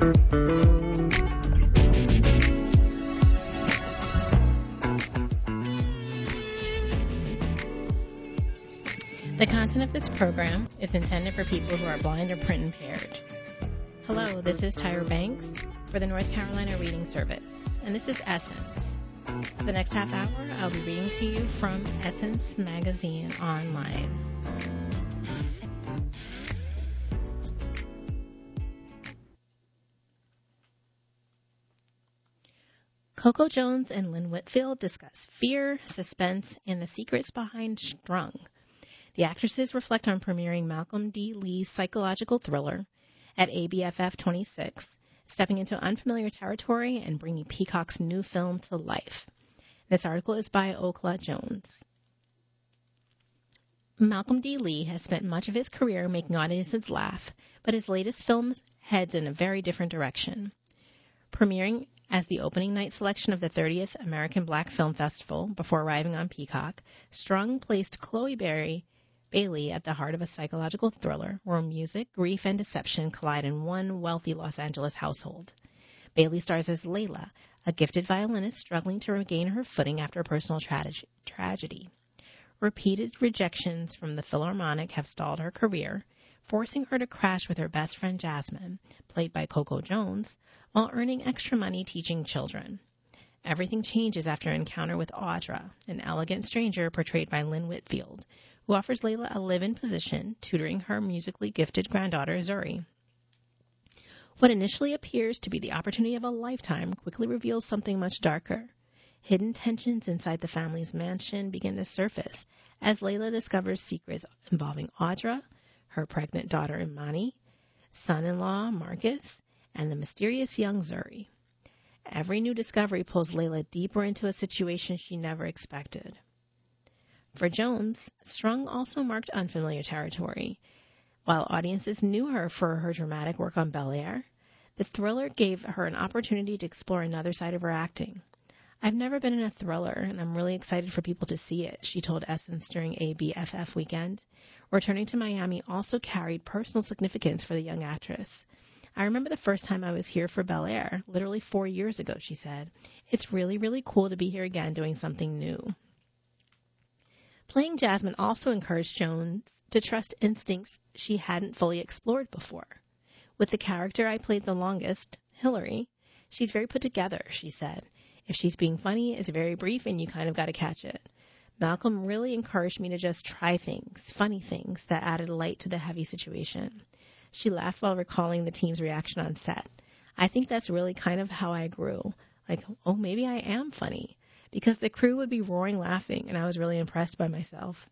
The content of this program is intended for people who are blind or print impaired. Hello, this is Tyra Banks for the North Carolina Reading Service, and this is Essence. For the next half hour, I'll be reading to you from Essence Magazine Online. Coco Jones and Lynn Whitfield discuss fear, suspense, and the secrets behind Strung. The actresses reflect on premiering Malcolm D. Lee's psychological thriller at ABFF 26, stepping into unfamiliar territory and bringing Peacock's new film to life. This article is by Okla Jones. Malcolm D. Lee has spent much of his career making audiences laugh, but his latest film heads in a very different direction. Premiering as the opening night selection of the 30th American Black Film Festival before arriving on Peacock, Strung placed Chloe Bailey at the heart of a psychological thriller where music, grief, and deception collide in one wealthy Los Angeles household. Bailey stars as Layla, a gifted violinist struggling to regain her footing after a personal tragedy. Repeated rejections from the Philharmonic have stalled her career, forcing her to crash with her best friend Jasmine, played by Coco Jones, while earning extra money teaching children. Everything changes after an encounter with Audra, an elegant stranger portrayed by Lynn Whitfield, who offers Layla a live-in position, tutoring her musically gifted granddaughter, Zuri. What initially appears to be the opportunity of a lifetime quickly reveals something much darker. Hidden tensions inside the family's mansion begin to surface as Layla discovers secrets involving Audra, her pregnant daughter Imani, son-in-law Marcus, and the mysterious young Zuri. Every new discovery pulls Layla deeper into a situation she never expected. For Jones, Strung also marked unfamiliar territory. While audiences knew her for her dramatic work on Bel Air, the thriller gave her an opportunity to explore another side of her acting. "I've never been in a thriller, and I'm really excited for people to see it," she told Essence during ABFF weekend. Returning to Miami also carried personal significance for the young actress. "I remember the first time I was here for Bel Air, literally 4 years ago," she said. "It's really, really cool to be here again doing something new." Playing Jasmine also encouraged Jones to trust instincts she hadn't fully explored before. "With the character I played the longest, Hillary, she's very put together," she said. "If she's being funny, it's very brief and you kind of got to catch it. Malcolm really encouraged me to just try things, funny things, that added light to the heavy situation." She laughed while recalling the team's reaction on set. "I think that's really kind of how I grew. Like, oh, maybe I am funny." Because the crew would be roaring laughing, and I was really impressed by myself.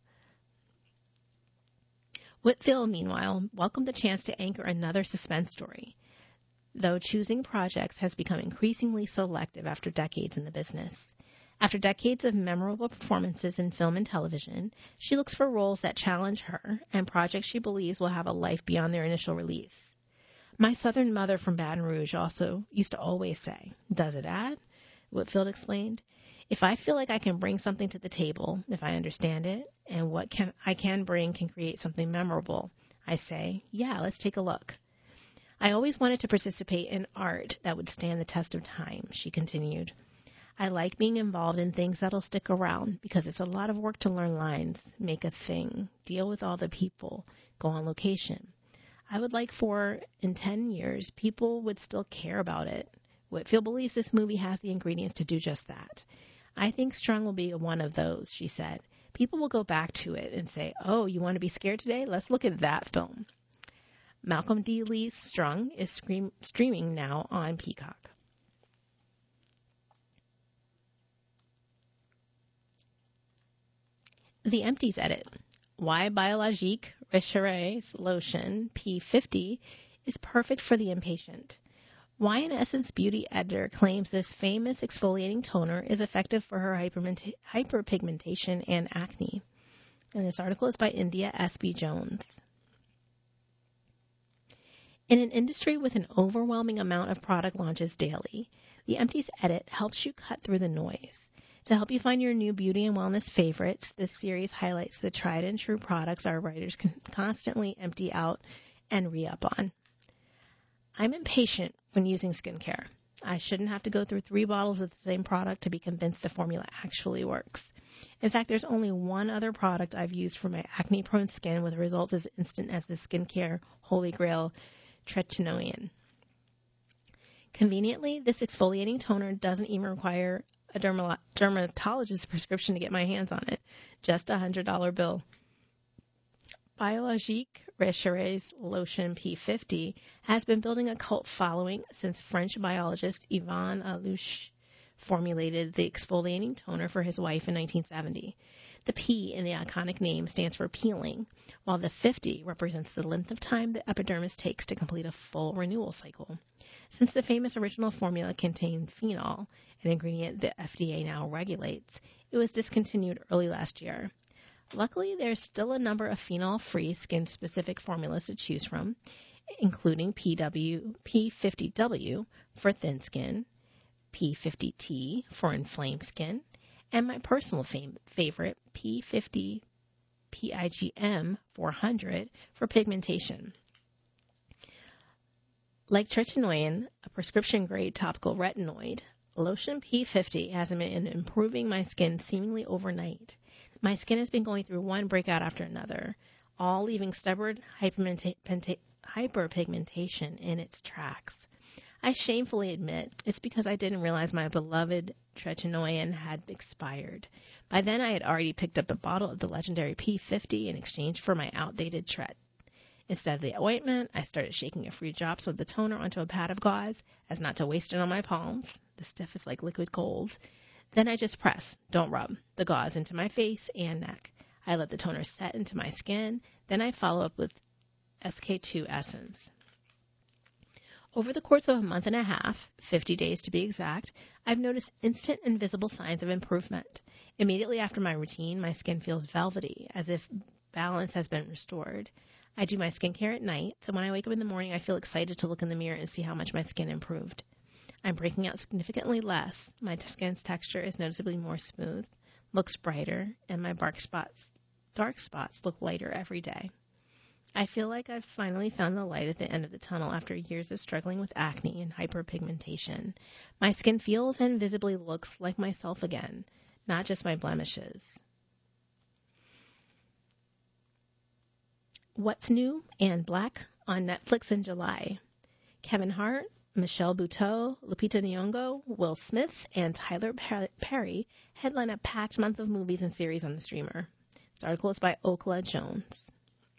Whitfield, meanwhile, welcomed the chance to anchor another suspense story, though choosing projects has become increasingly selective after decades in the business. After decades of memorable performances in film and television, she looks for roles that challenge her and projects she believes will have a life beyond their initial release. "My Southern mother from Baton Rouge also used to always say, 'Does it add?'" Whitfield explained. "If I feel like I can bring something to the table, if I understand it, and what I can bring can create something memorable, I say, yeah, let's take a look." "I always wanted to participate in art that would stand the test of time," she continued. "I like being involved in things that'll stick around because it's a lot of work to learn lines, make a thing, deal with all the people, go on location. I would like for, in 10 years, people would still care about it. Whitfield believes this movie has the ingredients to do just that. I think Strung will be one of those," she said. "People will go back to it and say, 'Oh, you want to be scared today? Let's look at that film.'" Malcolm D. Lee's Strung is streaming now on Peacock. The Empties edit. Why Biologique Recherche Lotion P50 is perfect for the impatient. Why an Essence Beauty editor claims this famous exfoliating toner is effective for her hyperpigmentation and acne. And this article is by India S.B. Jones. In an industry with an overwhelming amount of product launches daily, the Empties edit helps you cut through the noise. To help you find your new beauty and wellness favorites, this series highlights the tried and true products our writers can constantly empty out and re-up on. I'm impatient when using skincare. I shouldn't have to go through 3 bottles of the same product to be convinced the formula actually works. In fact, there's only one other product I've used for my acne-prone skin with results as instant as the skincare holy grail tretinoin. Conveniently, this exfoliating toner doesn't even require a dermatologist's prescription to get my hands on it. Just a $100 bill. Biologique Recherche's Lotion P50 has been building a cult following since French biologist Yvan Alouche formulated the exfoliating toner for his wife in 1970. The P in the iconic name stands for peeling, while the 50 represents the length of time the epidermis takes to complete a full renewal cycle. Since the famous original formula contained phenol, an ingredient the FDA now regulates, it was discontinued early last year. Luckily, there's still a number of phenol-free skin-specific formulas to choose from, including P50W for thin skin, P50T for inflamed skin, and my personal favorite, P50 PIGM 400 for pigmentation. Like tretinoin, a prescription-grade topical retinoid, Lotion P50 has been improving my skin seemingly overnight. My skin has been going through one breakout after another, all leaving stubborn hyperpigmentation in its tracks. I shamefully admit it's because I didn't realize my beloved tretinoin had expired. By then, I had already picked up a bottle of the legendary P50 in exchange for my outdated Tret. Instead of the ointment, I started shaking a few drops of the toner onto a pad of gauze as not to waste it on my palms. The stuff is like liquid gold. Then I just press, don't rub, the gauze into my face and neck. I let the toner set into my skin. Then I follow up with SK2 Essence. Over the course of a month and a half, 50 days to be exact, I've noticed instant and visible signs of improvement. Immediately after my routine, my skin feels velvety, as if balance has been restored. I do my skincare at night, so when I wake up in the morning, I feel excited to look in the mirror and see how much my skin improved. I'm breaking out significantly less. My skin's texture is noticeably more smooth, looks brighter, and my dark spots look lighter every day. I feel like I've finally found the light at the end of the tunnel after years of struggling with acne and hyperpigmentation. My skin feels and visibly looks like myself again, not just my blemishes. What's New and Black on Netflix in July. Kevin Hart, Michelle Buteau, Lupita Nyong'o, Will Smith, and Tyler Perry headline a packed month of movies and series on the streamer. This article is by Okla Jones.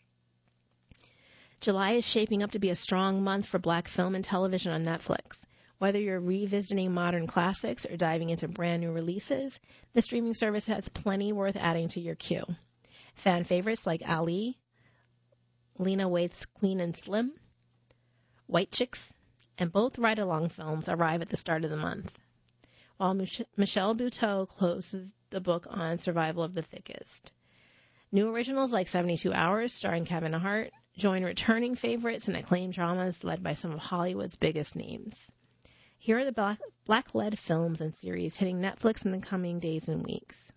July is shaping up to be a strong month for Black film and television on Netflix. Whether you're revisiting modern classics or diving into brand new releases, the streaming service has plenty worth adding to your queue. Fan favorites like Ali, Lena Waithe's Queen and Slim, White Chicks, and both ride-along films arrive at the start of the month, while Michelle Buteau closes the book on Survival of the Thickest. New originals like 72 Hours, starring Kevin Hart, join returning favorites and acclaimed dramas led by some of Hollywood's biggest names. Here are the Black-led films and series hitting Netflix in the coming days and weeks.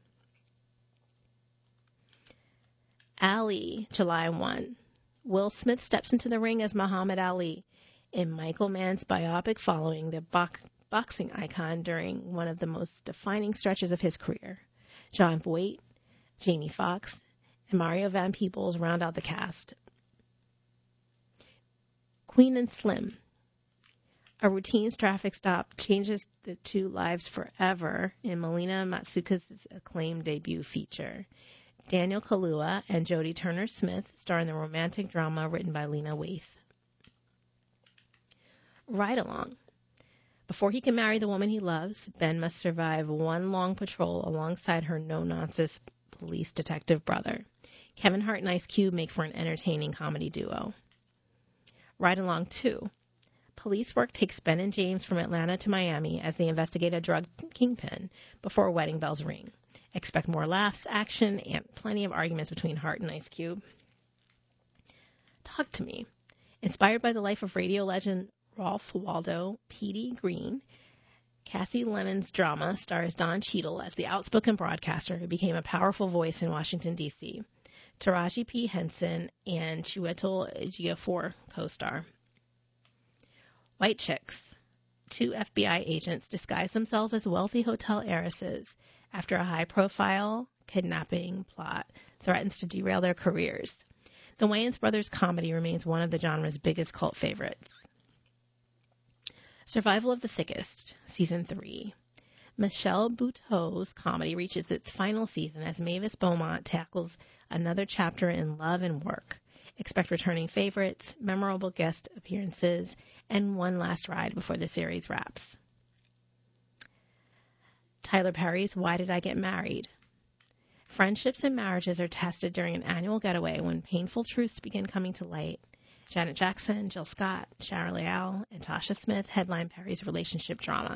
Ali, July 1. Will Smith steps into the ring as Muhammad Ali in Michael Mann's biopic following the boxing icon during one of the most defining stretches of his career. Jon Voight, Jamie Foxx, and Mario Van Peebles round out the cast. Queen and Slim. A routine traffic stop changes the two lives forever in Melina Matsuka's acclaimed debut feature. Daniel Kaluuya and Jodie Turner-Smith star in the romantic drama written by Lena Waithe. Ride Along. Before he can marry the woman he loves, Ben must survive one long patrol alongside her no-nonsense police detective brother. Kevin Hart and Ice Cube make for an entertaining comedy duo. Ride Along 2. Police work takes Ben and James from Atlanta to Miami as they investigate a drug kingpin before wedding bells ring. Expect more laughs, action, and plenty of arguments between Hart and Ice Cube. Talk to Me. Inspired by the life of radio legend Ralph Waldo P.D. Green, Cassie Lemon's drama stars Don Cheadle as the outspoken broadcaster who became a powerful voice in Washington, D.C. Taraji P. Henson and Chiwetel Ejiofor co-star. White Chicks. two FBI agents disguise themselves as wealthy hotel heiresses after a high-profile kidnapping plot threatens to derail their careers. The Wayans brothers comedy remains one of the genre's biggest cult favorites. Survival of the Thickest, Season 3. Michelle Buteau's comedy reaches its final season as Mavis Beaumont tackles another chapter in love and work. Expect returning favorites, memorable guest appearances, and one last ride before the series wraps. Tyler Perry's Why Did I Get Married? Friendships and marriages are tested during an annual getaway when painful truths begin coming to light. Janet Jackson, Jill Scott, Sharon Leal, and Tasha Smith headline Perry's relationship drama.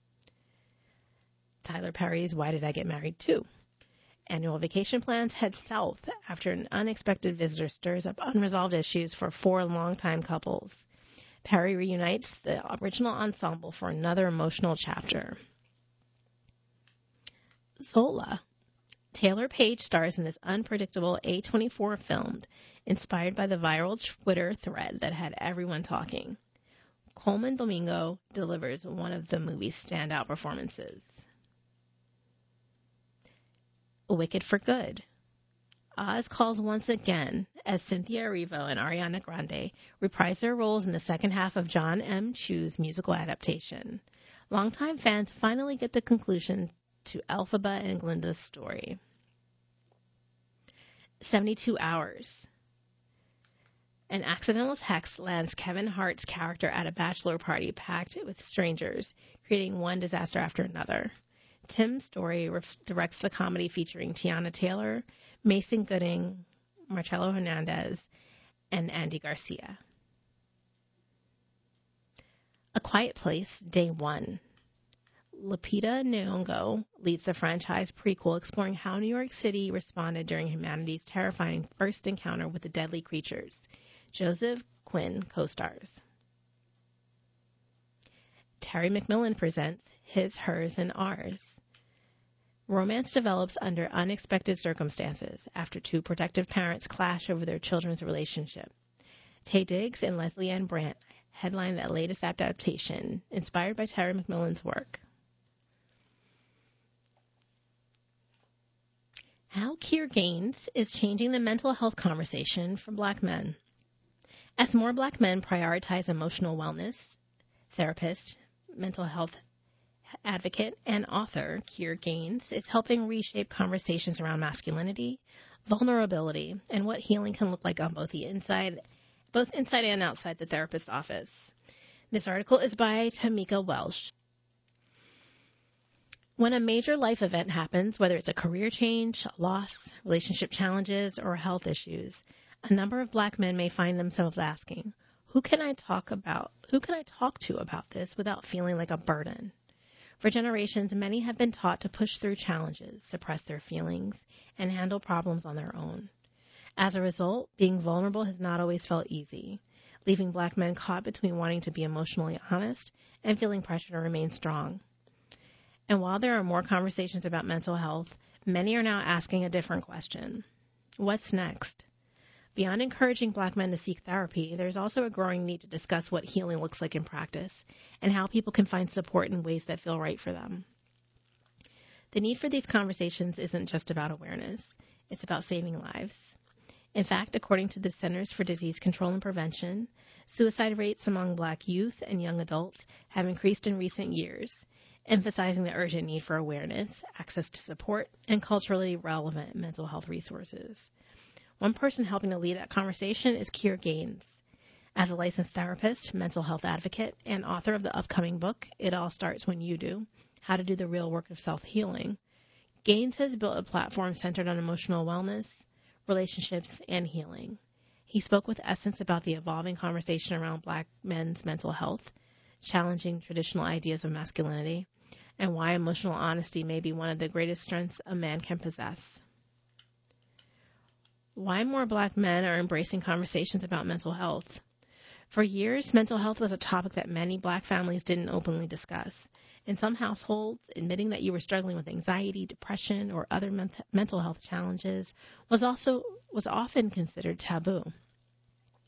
Tyler Perry's Why Did I Get Married Too? Annual vacation plans head south after an unexpected visitor stirs up unresolved issues for four longtime couples. Perry reunites the original ensemble for another emotional chapter. Zola. Taylor Page stars in this unpredictable A24 film, inspired by the viral Twitter thread that had everyone talking. Coleman Domingo delivers one of the movie's standout performances. Wicked for Good. Oz calls once again as Cynthia Erivo and Ariana Grande reprise their roles in the second half of John M. Chu's musical adaptation. Longtime fans finally get the conclusion to Elphaba and Glinda's story. 72 Hours. An accidental text lands Kevin Hart's character at a bachelor party packed with strangers, creating one disaster after another. Tim Story directs the comedy featuring Tiana Taylor, Mason Gooding, Marcelo Hernandez, and Andy Garcia. A Quiet Place, Day 1. Lupita Nyong'o leads the franchise prequel exploring how New York City responded during humanity's terrifying first encounter with the deadly creatures. Joseph Quinn co-stars. Terry McMillan presents His, Hers, and Ours. Romance develops under unexpected circumstances after two protective parents clash over their children's relationship. Taye Diggs and Leslie Ann Brandt headline that latest adaptation, inspired by Terry McMillan's work. How Keir Gaines is changing the mental health conversation for Black men. As more Black men prioritize emotional wellness, therapist, mental health advocate, and author Keir Gaines is helping reshape conversations around masculinity, vulnerability, and what healing can look like on both inside and outside the therapist's office. This article is by Tamika Welsh. When a major life event happens, whether it's a career change, a loss, relationship challenges, or health issues, a number of Black men may find themselves asking, who can I talk to about this without feeling like a burden? For generations, many have been taught to push through challenges, suppress their feelings, and handle problems on their own. As a result, being vulnerable has not always felt easy, leaving Black men caught between wanting to be emotionally honest and feeling pressure to remain strong. And while there are more conversations about mental health, many are now asking a different question. What's next? Beyond encouraging Black men to seek therapy, there's also a growing need to discuss what healing looks like in practice and how people can find support in ways that feel right for them. The need for these conversations isn't just about awareness. It's about saving lives. In fact, according to the Centers for Disease Control and Prevention, suicide rates among Black youth and young adults have increased in recent years, emphasizing the urgent need for awareness, access to support, and culturally relevant mental health resources. One person helping to lead that conversation is Keir Gaines. As a licensed therapist, mental health advocate, and author of the upcoming book, It All Starts When You Do, How to Do the Real Work of Self-Healing, Gaines has built a platform centered on emotional wellness, relationships, and healing. He spoke with Essence about the evolving conversation around Black men's mental health, challenging traditional ideas of masculinity, and why emotional honesty may be one of the greatest strengths a man can possess. Why more Black men are embracing conversations about mental health. For years, mental health was a topic that many Black families didn't openly discuss. In some households, admitting that you were struggling with anxiety, depression, or other mental health challenges was often considered taboo.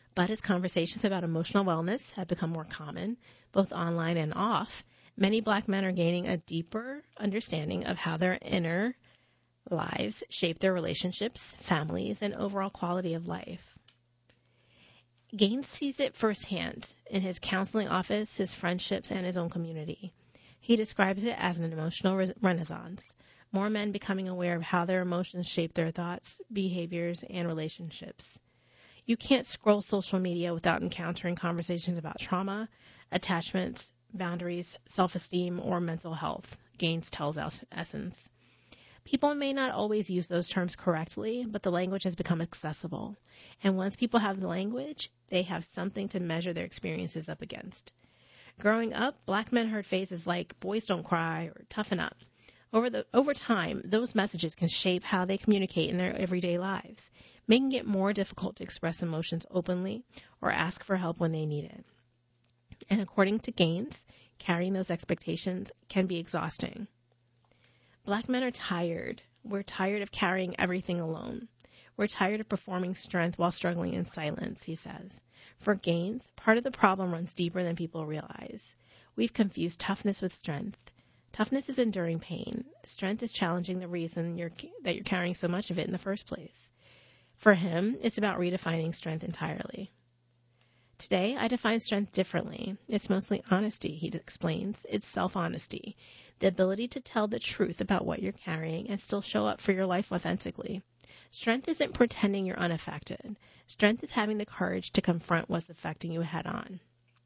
But as conversations about emotional wellness have become more common, both online and off, many Black men are gaining a deeper understanding of how their inner lives shape their relationships, families, and overall quality of life. Gaines sees it firsthand in his counseling office, his friendships, and his own community. He describes it as an emotional renaissance, more men becoming aware of how their emotions shape their thoughts, behaviors, and relationships. You can't scroll social media without encountering conversations about trauma, attachments, boundaries, self-esteem, or mental health, Gaines tells Essence. People may not always use those terms correctly, but the language has become accessible. And once people have the language, they have something to measure their experiences up against. Growing up, Black men heard phrases like boys don't cry or toughen up. Over time, those messages can shape how they communicate in their everyday lives, making it more difficult to express emotions openly or ask for help when they need it. And according to Gaines, carrying those expectations can be exhausting. Black men are tired. We're tired of carrying everything alone. We're tired of performing strength while struggling in silence, he says. For Gaines, part of the problem runs deeper than people realize. We've confused toughness with strength. Toughness is enduring pain. Strength is challenging the reason that you're carrying so much of it in the first place. For him, it's about redefining strength entirely. Today, I define strength differently. It's mostly honesty, he explains. It's self-honesty, the ability to tell the truth about what you're carrying and still show up for your life authentically. Strength isn't pretending you're unaffected. Strength is having the courage to confront what's affecting you head on.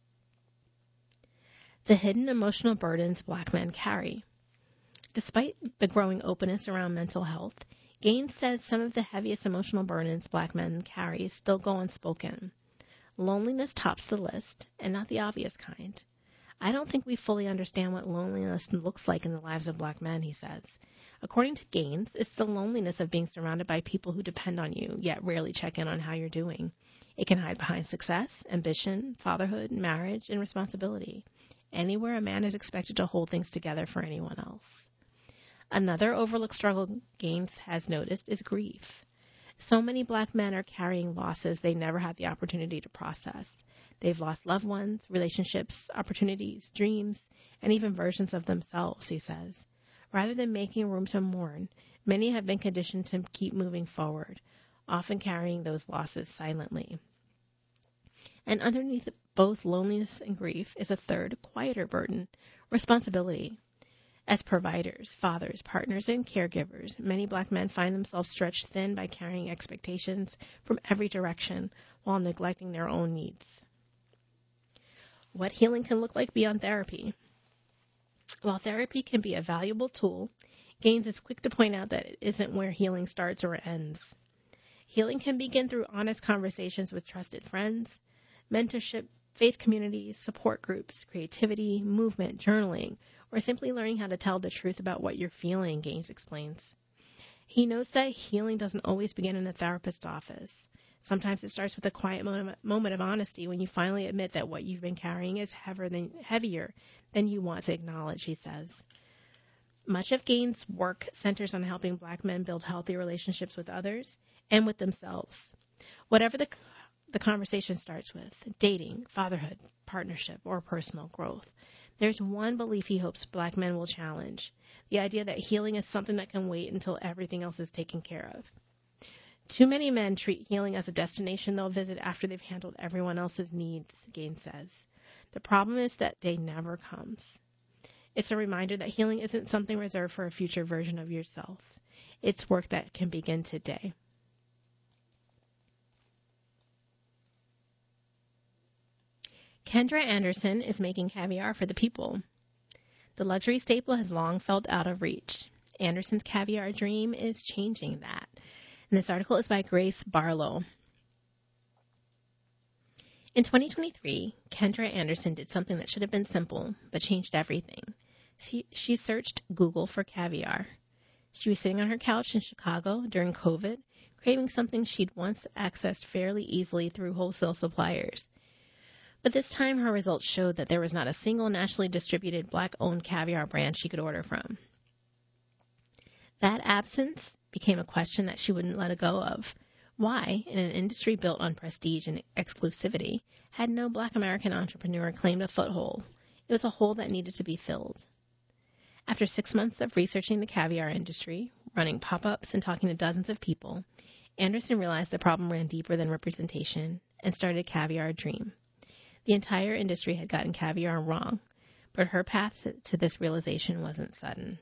The hidden emotional burdens Black men carry. Despite the growing openness around mental health, Gaines says some of the heaviest emotional burdens Black men carry still go unspoken. Loneliness tops the list, and not the obvious kind. I don't think we fully understand what loneliness looks like in the lives of Black men, he says. According to Gaines, it's the loneliness of being surrounded by people who depend on you, yet rarely check in on how you're doing. It can hide behind success, ambition, fatherhood, marriage, and responsibility. Anywhere a man is expected to hold things together for anyone else. Another overlooked struggle Gaines has noticed is grief. So many Black men are carrying losses they never had the opportunity to process. They've lost loved ones, relationships, opportunities, dreams, and even versions of themselves, he says. Rather than making room to mourn, many have been conditioned to keep moving forward, often carrying those losses silently. And underneath both loneliness and grief is a third, quieter burden, responsibility. As providers, fathers, partners, and caregivers, many Black men find themselves stretched thin by carrying expectations from every direction while neglecting their own needs. What healing can look like beyond therapy. While therapy can be a valuable tool, Gaines is quick to point out that it isn't where healing starts or ends. Healing can begin through honest conversations with trusted friends, mentorship, faith communities, support groups, creativity, movement, journaling, or simply learning how to tell the truth about what you're feeling, Gaines explains. He notes that healing doesn't always begin in a therapist's office. Sometimes it starts with a quiet moment of honesty when you finally admit that what you've been carrying is heavier than you want to acknowledge, he says. Much of Gaines' work centers on helping Black men build healthy relationships with others and with themselves. Whatever the conversation starts with, dating, fatherhood, partnership, or personal growth, there's one belief he hopes Black men will challenge, the idea that healing is something that can wait until everything else is taken care of. Too many men treat healing as a destination they'll visit after they've handled everyone else's needs, Gaines says. The problem is that day never comes. It's a reminder that healing isn't something reserved for a future version of yourself. It's work that can begin today. Kendra Anderson is making caviar for the people. The luxury staple has long felt out of reach. Anderson's caviar dream is changing that. And this article is by Grace Barlow. In 2023, Kendra Anderson did something that should have been simple, but changed everything. She searched Google for caviar. She was sitting on her couch in Chicago during COVID, craving something she'd once accessed fairly easily through wholesale suppliers. But this time her results showed that there was not a single nationally distributed Black-owned caviar brand she could order from. That absence became a question that she wouldn't let go of. Why, in an industry built on prestige and exclusivity, had no Black American entrepreneur claimed a foothold? It was a hole that needed to be filled. After 6 months of researching the caviar industry, running pop-ups and talking to dozens of people, Anderson realized the problem ran deeper than representation and started Caviar Dream. The entire industry had gotten caviar wrong, but her path to this realization wasn't sudden.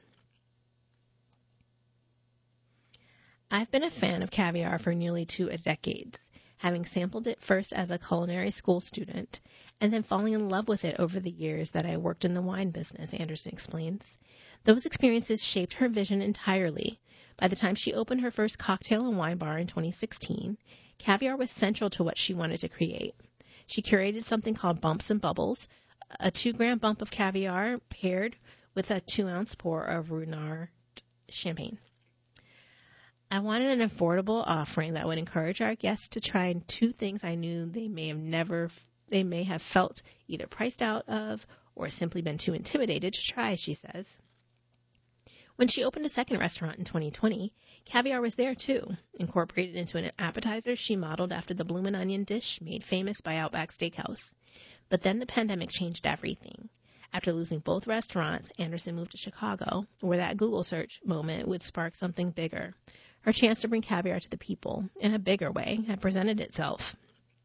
I've been a fan of caviar for nearly 2 decades, having sampled it first as a culinary school student and then falling in love with it over the years that I worked in the wine business, Anderson explains. Those experiences shaped her vision entirely. By the time she opened her first cocktail and wine bar in 2016, caviar was central to what she wanted to create. She curated something called Bumps and Bubbles, a 2-gram bump of caviar paired with a 2-ounce pour of Ruinart champagne. I wanted an affordable offering that would encourage our guests to try 2 things I knew they may have felt either priced out of or simply been too intimidated to try, she says. When she opened a second restaurant in 2020, caviar was there too, incorporated into an appetizer she modeled after the bloomin' onion dish made famous by Outback Steakhouse. But then the pandemic changed everything. After losing both restaurants, Anderson moved to Chicago, where that Google search moment would spark something bigger. Her chance to bring caviar to the people, in a bigger way, had presented itself.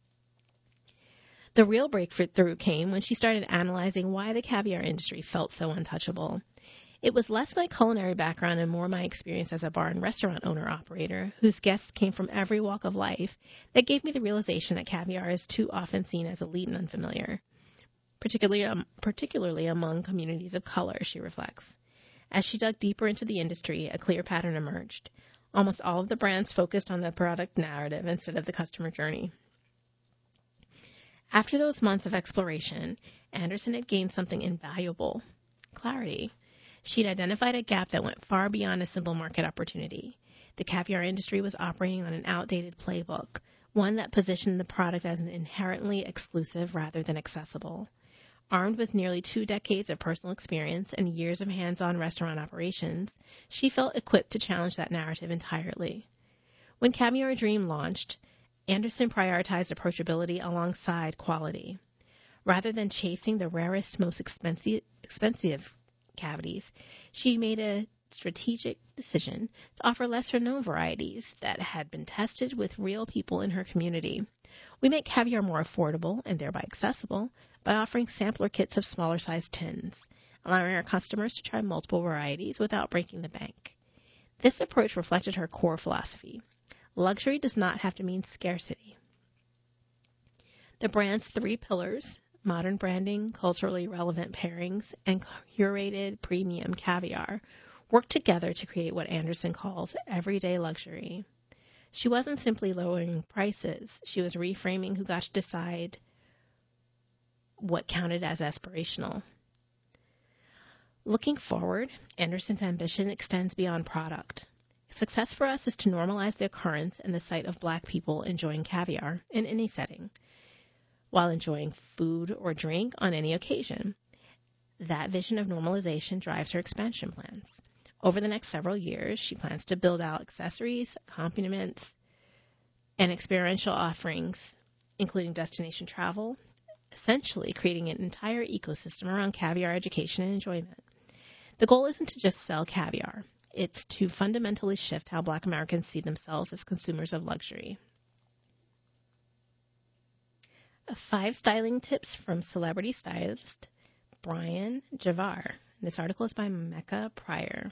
The real breakthrough came when she started analyzing why the caviar industry felt so untouchable. It was less my culinary background and more my experience as a bar and restaurant owner-operator, whose guests came from every walk of life, that gave me the realization that caviar is too often seen as elite and unfamiliar, particularly among communities of color, she reflects. As she dug deeper into the industry, a clear pattern emerged. Almost all of the brands focused on the product narrative instead of the customer journey. After those months of exploration, Anderson had gained something invaluable: clarity. She'd identified a gap that went far beyond a simple market opportunity. The caviar industry was operating on an outdated playbook, one that positioned the product as inherently exclusive rather than accessible. Armed with nearly 2 decades of personal experience and years of hands-on restaurant operations, she felt equipped to challenge that narrative entirely. When Caviar Dream launched, Anderson prioritized approachability alongside quality. Rather than chasing the rarest, most expensive cavities, she made a strategic decision to offer lesser-known varieties that had been tested with real people in her community. We make caviar more affordable and thereby accessible by offering sampler kits of smaller-sized tins, allowing our customers to try multiple varieties without breaking the bank. This approach reflected her core philosophy. Luxury does not have to mean scarcity. The brand's 3 pillars, modern branding, culturally relevant pairings, and curated premium caviar, work together to create what Anderson calls everyday luxury. She wasn't simply lowering prices. She was reframing who got to decide what counted as aspirational. Looking forward, Anderson's ambition extends beyond product. Success for us is to normalize the occurrence and the sight of Black people enjoying caviar in any setting, while enjoying food or drink on any occasion. That vision of normalization drives her expansion plans. Over the next several years, she plans to build out accessories, accompaniments, and experiential offerings, including destination travel, essentially creating an entire ecosystem around caviar education and enjoyment. The goal isn't to just sell caviar. It's to fundamentally shift how Black Americans see themselves as consumers of luxury. 5 styling tips from celebrity stylist Brian Javar. This article is by Mecca Pryor.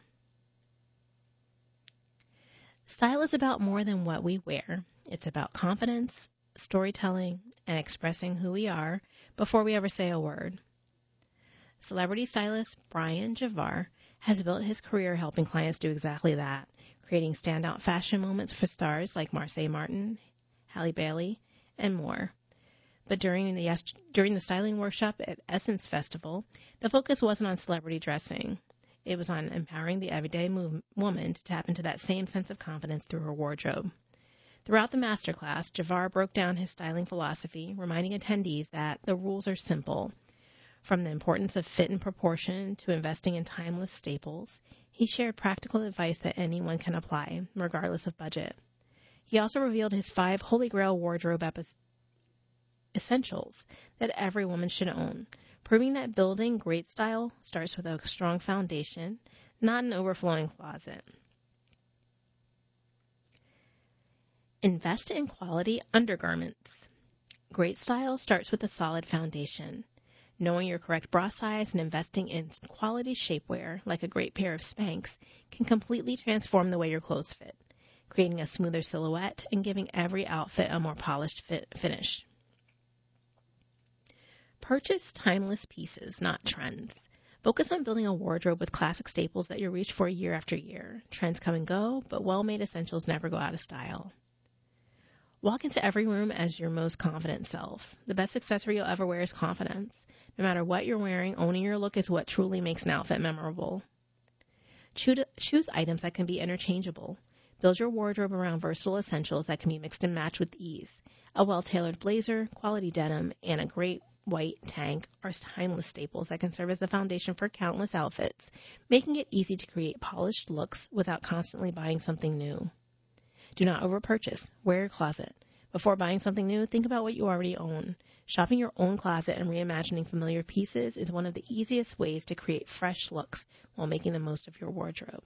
Style is about more than what we wear. It's about confidence, storytelling, and expressing who we are before we ever say a word. Celebrity stylist Brian Javar has built his career helping clients do exactly that, creating standout fashion moments for stars like Marsai Martin, Halle Bailey, and more. But during the styling workshop at Essence Festival, the focus wasn't on celebrity dressing. It was on empowering the everyday woman to tap into that same sense of confidence through her wardrobe. Throughout the masterclass, Javar broke down his styling philosophy, reminding attendees that the rules are simple. From the importance of fit and proportion to investing in timeless staples, he shared practical advice that anyone can apply, regardless of budget. He also revealed his 5 Holy Grail wardrobe essentials that every woman should own, proving that building great style starts with a strong foundation, not an overflowing closet. Invest in quality undergarments. Great style starts with a solid foundation. Knowing your correct bra size and investing in quality shapewear, like a great pair of Spanx, can completely transform the way your clothes fit, creating a smoother silhouette and giving every outfit a more polished finish. Purchase timeless pieces, not trends. Focus on building a wardrobe with classic staples that you'll reach for year after year. Trends come and go, but well-made essentials never go out of style. Walk into every room as your most confident self. The best accessory you'll ever wear is confidence. No matter what you're wearing, owning your look is what truly makes an outfit memorable. Choose items that can be interchangeable. Build your wardrobe around versatile essentials that can be mixed and matched with ease. A well-tailored blazer, quality denim, and a great white tank are timeless staples that can serve as the foundation for countless outfits, making it easy to create polished looks without constantly buying something new. Do not overpurchase. Wear your closet. Before buying something new, think about what you already own. Shopping your own closet and reimagining familiar pieces is one of the easiest ways to create fresh looks while making the most of your wardrobe.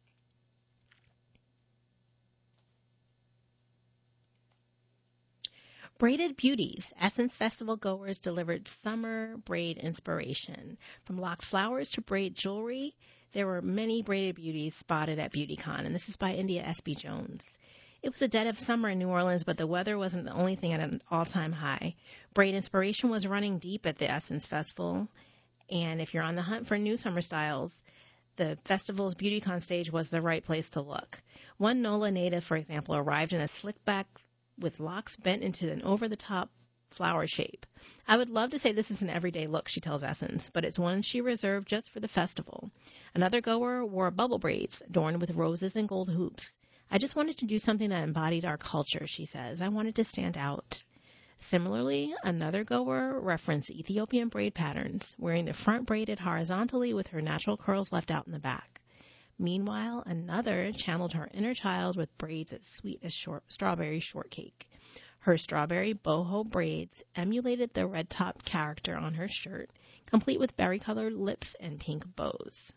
Braided Beauties. Essence Festival goers delivered summer braid inspiration. From locked flowers to braid jewelry, there were many braided beauties spotted at BeautyCon, and this is by India S.B. Jones. It was the dead of summer in New Orleans, but the weather wasn't the only thing at an all-time high. Braid inspiration was running deep at the Essence Festival, and if you're on the hunt for new summer styles, the festival's BeautyCon stage was the right place to look. One NOLA native, for example, arrived in a slick back with locks bent into an over-the-top flower shape. I would love to say this is an everyday look, she tells Essence, but it's one she reserved just for the festival. Another goer wore bubble braids adorned with roses and gold hoops. I just wanted to do something that embodied our culture, she says. I wanted to stand out. Similarly, another goer referenced Ethiopian braid patterns, wearing the front braided horizontally with her natural curls left out in the back. Meanwhile, another channeled her inner child with braids as sweet as strawberry shortcake. Her strawberry boho braids emulated the red top character on her shirt, complete with berry-colored lips and pink bows.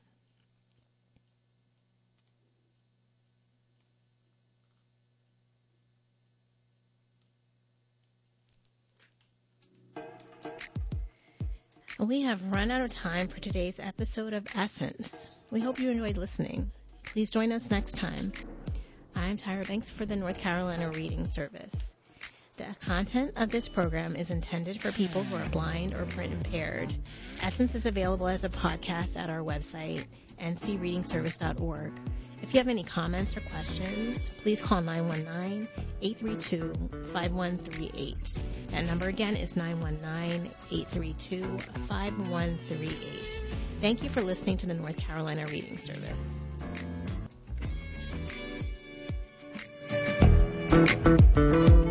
We have run out of time for today's episode of Essence. We hope you enjoyed listening. Please join us next time. I'm Tyra Banks for the North Carolina Reading Service. The content of this program is intended for people who are blind or print impaired. Essence is available as a podcast at our website, ncreadingservice.org. If you have any comments or questions, please call 919-832-5138. That number again is 919-832-5138. Thank you for listening to the North Carolina Reading Service.